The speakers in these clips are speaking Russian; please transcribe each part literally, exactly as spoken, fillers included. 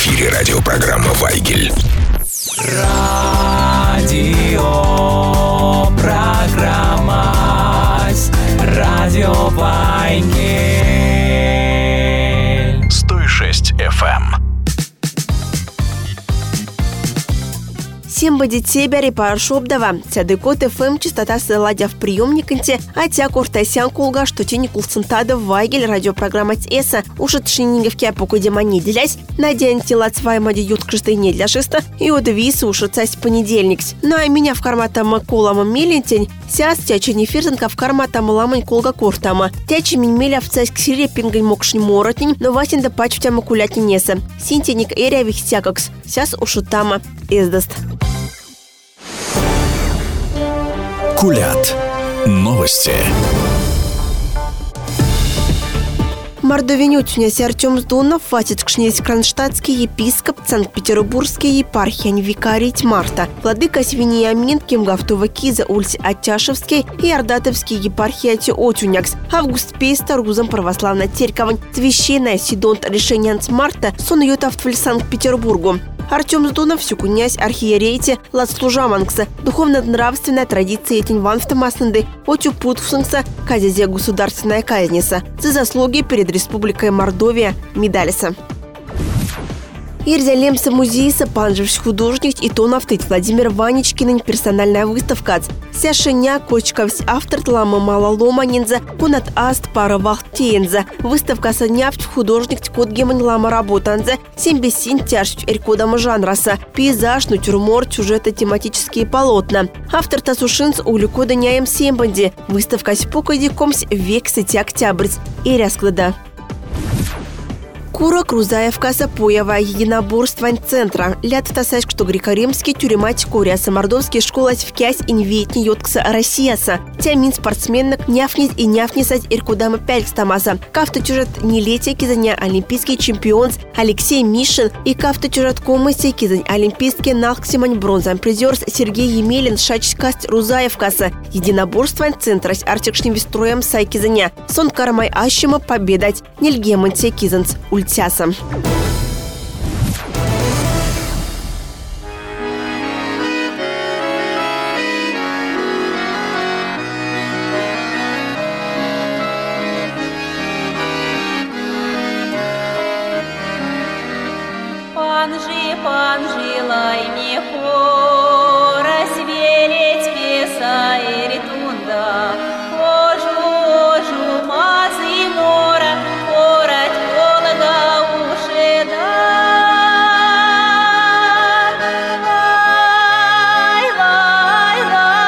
эфире радиопрограмма «Вайгель». Радио программа Радио Вайгель. сто шесть эф эм. Всем будет себя репаршобдава. Сядыкот эф эм частота ладя в приемниканте, а тя куртасян кулга, что тени кулцентада Вайгель радиопрограмма ТСа. Уж от шининговки покуде не делясь. Надень тела своей мади ют не для шеста и от виса уж цасть понедельник. Ну а меня в карматам колама милентень, сяс тяча нефиртенка в карматам ламань колга куртама. Тяча минмеля в цасть ксире пингань мокшни моротень, но васин да пач в тя макулятни неса. Синтеник эрия вихтякакс, сяс ушутама издаст. Кулят. Новости. Мордовеню тюняся Артем Сдунов, фатит кшнесь кронштадтский епископ, Санкт-Петербургский епархиань викарий Марта, владыка Свиньямин, Кимгавтова Киза, Ульс Атяшевский и Ордатовский епархия Отюнякс, Август Пейста, Рузом православная церковь, священная Сидонт решение Марта, сон Ютавтвель Санкт-Петербургу. Артем Сдунов, сюкунясь архиерейте, лацслужаманкса, духовно-нравственная традиция этень ванфтамаснанды, отю путфсанкса, казязе государственная казница, за заслуги перед Республикой Мордовия, медалиса. Ирзялемса музейса панжевш художник и тонафтыть Владимир Ванечкин персональная выставка. Ся шеня кочковсь автор тлама малолома нинза, кунат аст пара вахтенза. Выставка санявч художник код гемань лама работанза, семь бесин тяжч эркодама жанраса, пейзаж, натюрморт, сюжеты, тематические полотна. Автор тасушинц улюкода няем сембанди. Выставка спокойди комс век сети октябрьс. И рясклада. Кура Крузаевка Сапоева единоборство центра. Лят тасач, что греко-римский тюремать куряса мордовский школать в кязь инвейтни йоткса Россияса. Тямин спортсменок няфнит и няфнисать иркудама пялькстамаса. Кафта тюжет нелетия кизаня олимпийский чемпион Алексей Мишин и кафта тюжет комыси кизань олимпийский нахксимань бронзам призер Сергей Емелин шачкаст Рузаевкаса. Единоборство центра с артекшним вестроем сай кизаня. Сон кармай ащима победать нельгеманте кизанц ультяса. Панжи, панжилай мне пора сверить песа и ритунда. Ожу, ожу, мазы мора, порать полога уши дай. Лай, лай,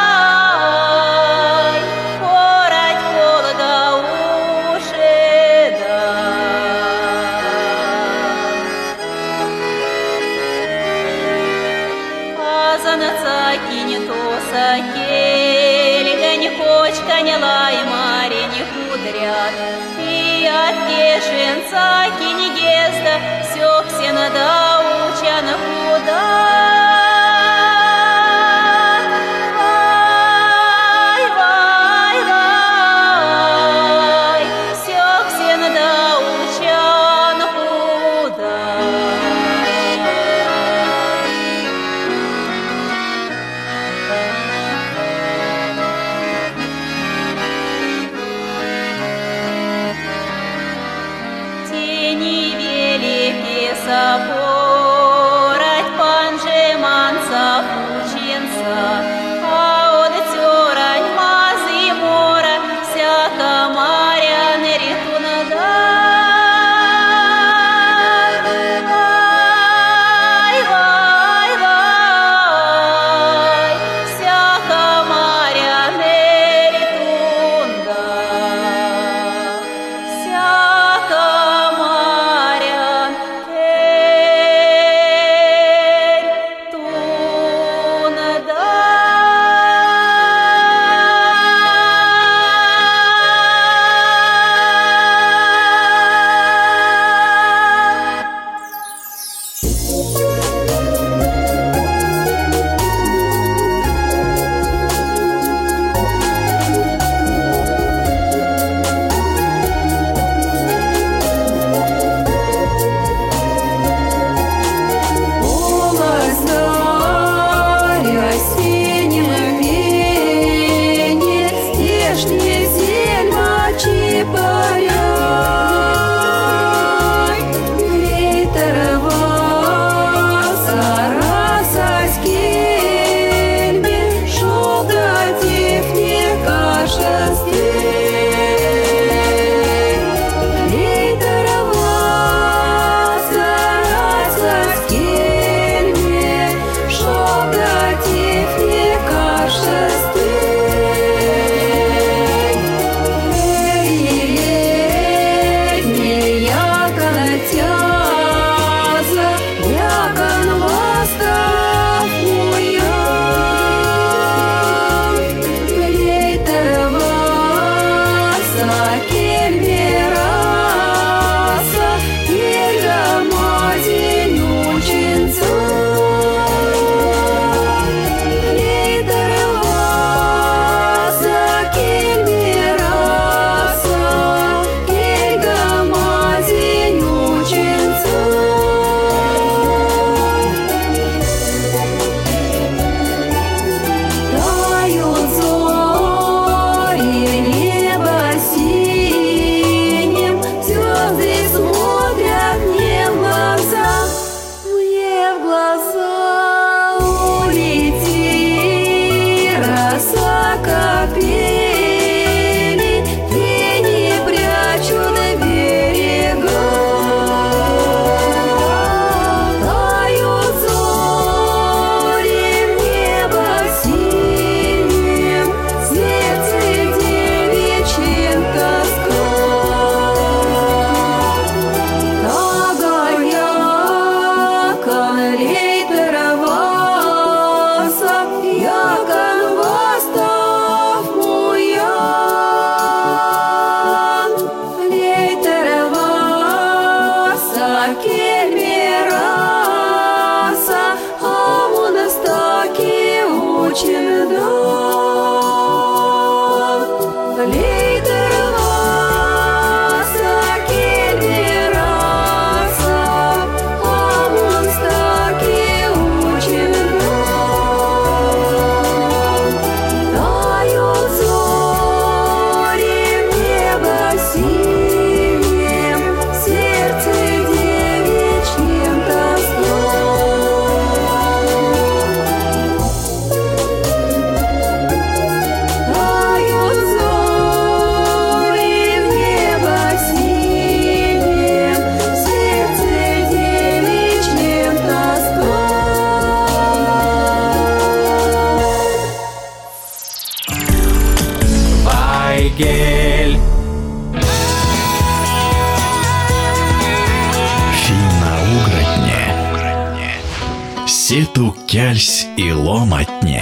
лай, порать полога уши дай. Азанацаки не то сакель, не кочка, не лай, маре не кудрят. И от кешенцаки не гезда, все все надо уча на худа. Лай, лай, лай, все все надо уча на худа. Тени велики соборать панжеманца ученца, а от тёрань мазы мора всяка марян ритуна дай. Лай, лай, лай, всяка марян ритунда. Всяка марян ритунда. Сету кяльсь и ломатне.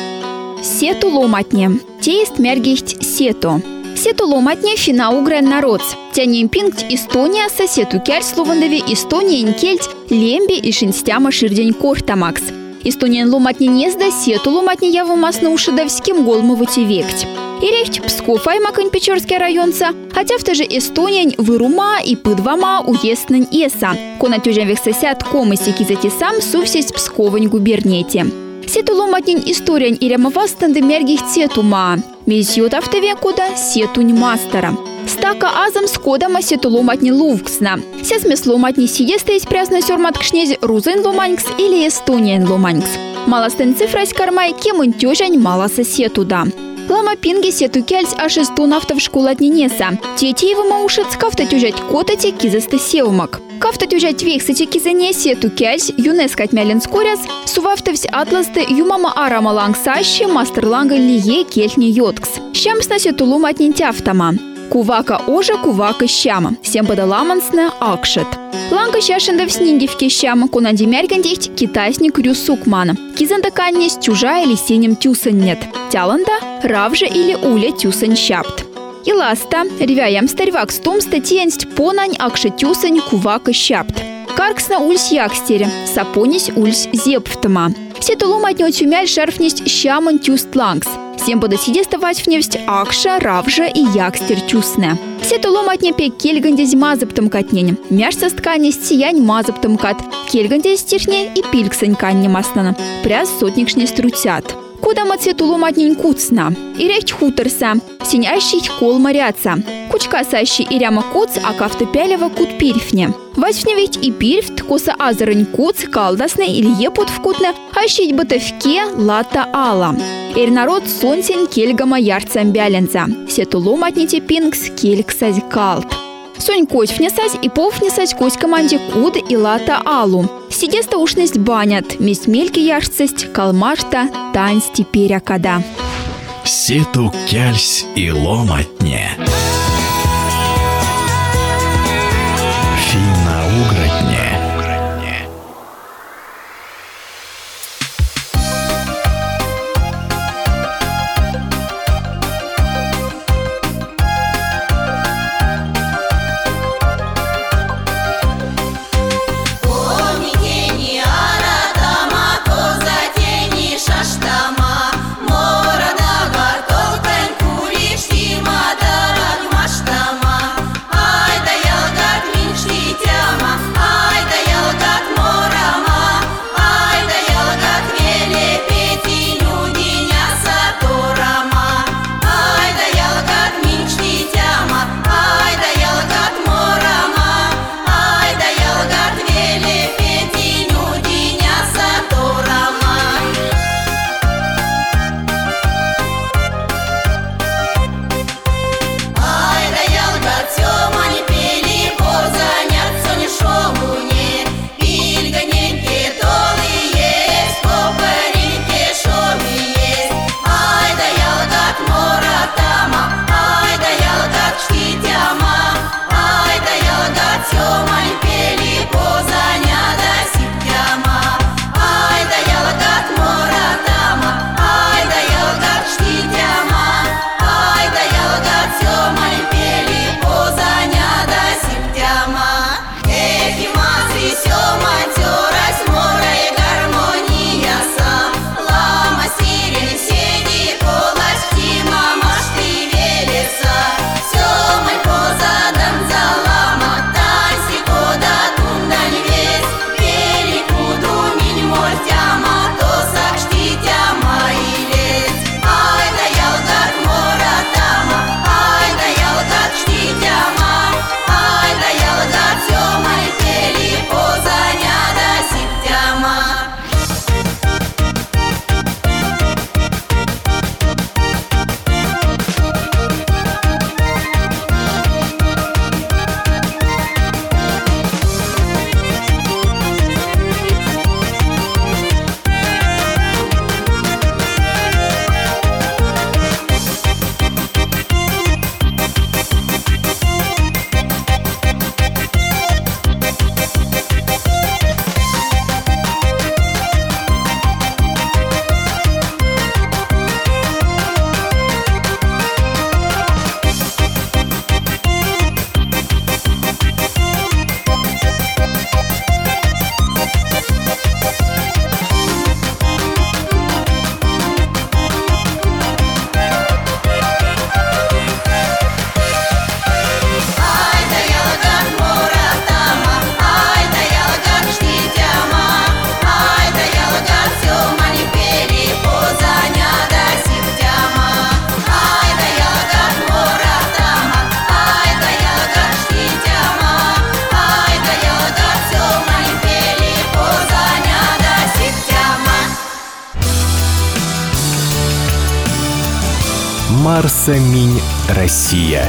Сету ломатне. Теист мергихть сету. Сету ломатне фина угрен народ. Тянем пинкт Эстония со сету кяльсь ловандове Эстония инкельть лемби и шинстяма ширдень кортамакс. Эстониан ломатне незда сету ломатне явомасно ушедовским голмовути векть. Ирехть Псков аймакань Печорский районца, хотя в же Эстониянь вырума и пыдвама уезднань эса. Кона тюжен вексасят комыси кизати сам сувсесть Псковань губернете. Сету ломатнень историянь ирямавастанды мергих цетума. Мезьют автове куда сетунь мастера. Стака азам скодама сету ломатни лувксна. Сесмес ломатни сидестесть прясна сёрмат кшнезе рузен ломанькс или Эстониян ломанькс. Малостен цифрась кармай кемун тюжень маласа сетуда. Лама пинги сету кяльсь аж эстонавтов школат ненеса. Тети его маушат кафта тюжать котати кизасты сеумак. Кафта тюжать вексати кизане сету кяльсь юнескать мялен скоряс, сувавтовсь атласты юмама арама лангсащи мастерланга лие кельтни йоткс. Щамс на сету лумат нентяфтама. Кувака ожа, кувака щама. Всем подаламансна акшет. Ланка щашендов сниндивки щама, кунади мяргандихть китайсник рюсукмана. Кизанда каннес чужая или синим тюсан нет. Тяланда равже или уля тюсан щапт. И ласта, ревяям старьвак стум статьянсть понань акше тюсань кувака щапт. Карксна ульс якстере, сапонись ульс зепфтама. Все тулум отнёт тюмяль шарфнесть щаман тюст лангс. Всем буду сидеставать в невсть акша, равжа и якстер тюсне. Все тулум отне пек кельгандезь мазаптом катнень. Мяшца стканесть сиянь мазаптом кат. Кельгандезь стирне и пильксань канне маснана. Пряс сотникшне струтят. Куда маце тулум отнень куцна. И речь хуторса. Синящий кол моряца. Кучка сащи и ряма куц, а кафта пялева кут пирфне. Вачне ведь и пирфт, коса азарань куц, калдасне или епут вкутне, а щить бытовке лата ала. Эр народ сонсен кельгама ярцам бяленца. Сету ломатните пинкс кельксазь калт. Сонь коть внесать и пов внесать коть команде куд и лата алу. Сидеста ушность банят, месть мельки яшцесть, калмашта, тань теперь акада. Сету кяльсь и ломатне. Фина угротне. Мора на гартол, куришь, и мадара. Марса Минь Россия.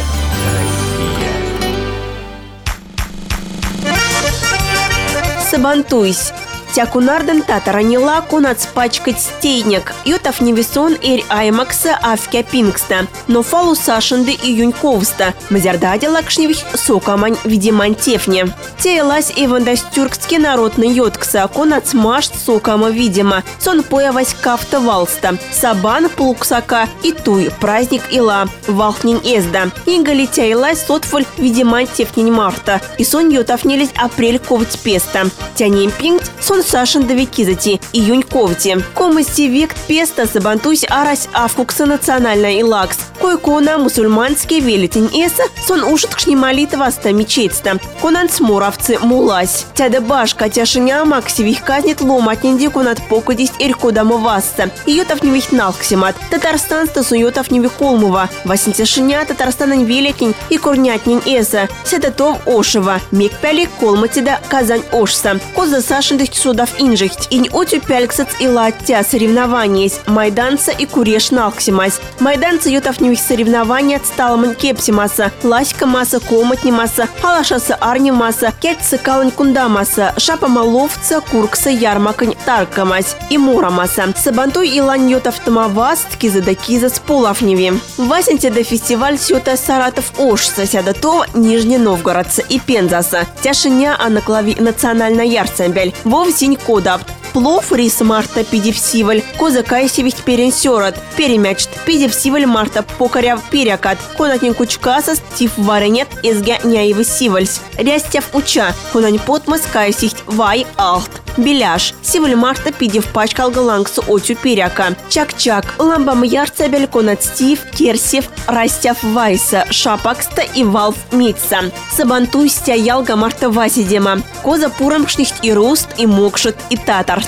Сабантуйсь. Тякунарден татаранила кунац пачкать стейник. Ютов невесон эрь аймакса авкя пингста. Но фалу сашенды июнь ковста. Мазердаде лакшневих сокамань видимань тефне. Теелась ивандастюркский народный йоткса. Кунац машт сокама видимо. Сон появась кафта валста. Сабан плуксака и туй праздник ила. Валхнин эзда. Инга теелась сотфуль видимань тефнень марта. И сон йотов нелись апрель ковать песта. Тянем пингт сон Сашин Давикизати, июнь ковти. Комости век песта сабантусь арась авкукса национальная илакс. Кое-кона мусульманский велетень эса сон ушиткшни молитва ста мечетста. Конан смуравцы мулась. Тяда башка тяшиня максивих казнит ломатнинди кунат покудись эрькодама васса. Иютов невих налксимат. Татарстанста суютов невих колмува. Васинтяшиня Татарстанань велетень и корнятнин эса. Седатов ошева. Мекпяли колматида Казань ошса. Коза Сашин судов инжихть. Инь отю пяльксац и лаття соревнованиес. Майданца и куреш налксимась. Майданца ютов невих соревнования отсталаман кепсимаса. Ласька маса коматни маса. Халашаса арни маса. Кетца калань кунда маса. Шапа маловца куркса ярмакань таркамась. И мора маса. Сабантуй и лань ютов тамаваст кизада киза с полавневи. Васенте до фестиваль сюта Саратов ошса. Сядатова Нижний Новгородца и Пензаса. Тяшиня анаклави национальная ярцамбель. Вовсень кодапт. Плов рис марта пидевсиваль. Коза кайсевих перенсерат. Перемячт. Пидевсиваль марта покоряв перякат. Конатнин кучкасас тиф варенет эзгя няевы сивальс. Рястяв уча. Конань потмас кайсихт вай алт. Беляш. Сиваль марта пидев пачкал галангсу отю перяка. Чак-чак. Ламбам ярцабель конат стив керсев растяв вайса. Шапакста и валф митса. Сабантуй стяялга марта васидема. Коза пурамшнихт и руст и мокшит и татар.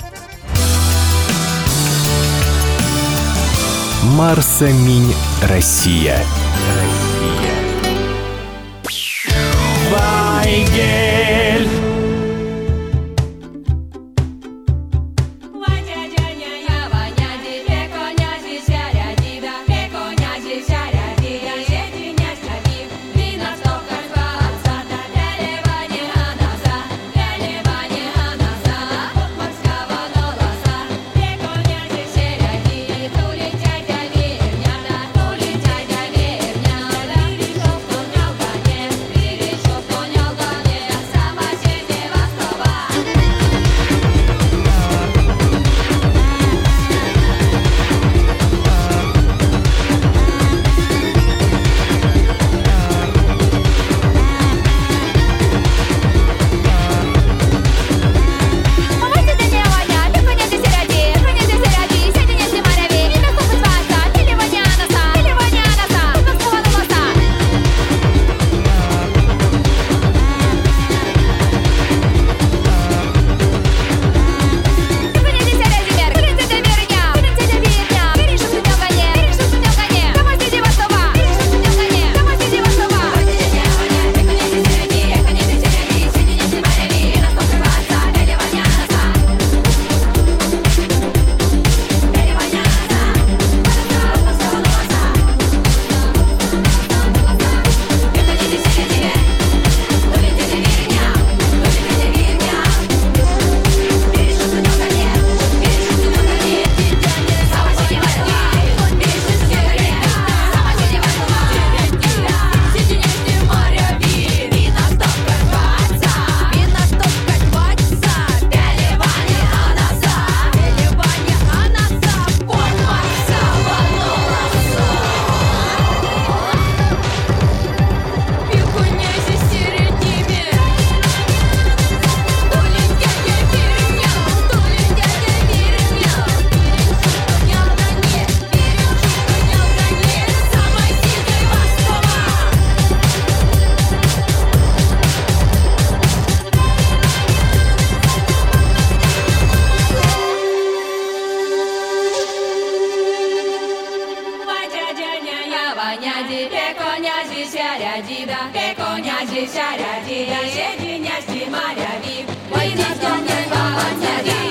Марса Минь Россия. Вайгель.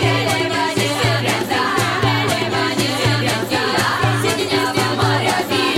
Соединяйте моря,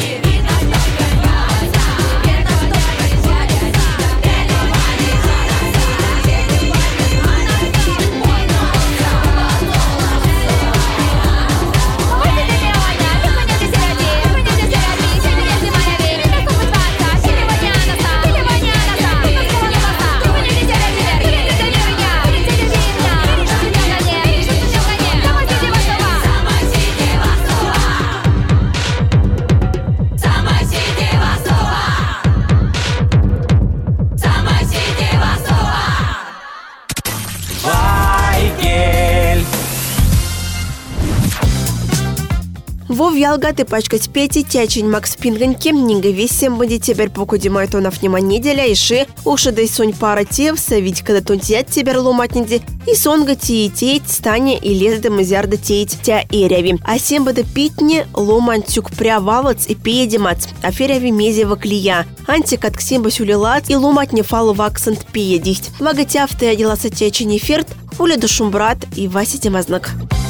Вов ялгаты пачкать пяти тячень Макс Пинганьки, нига весем будет теперь покуди майтонов нема неделя, и ши уши дай сонь пара тевса, ведь когда тон тять теперь ломатниди, и сонга ти теять стане и лез да мазярда теять тя эряви. А сем бада питне ломантюк прявалац и пеедемац, аферяви мезева клия. Антик от ксимба сюлилат и ломатне фалу ваксант пеедихть. Вага тяфты одела сотячень эфирт, уля душумбрат и Вася Демазнак.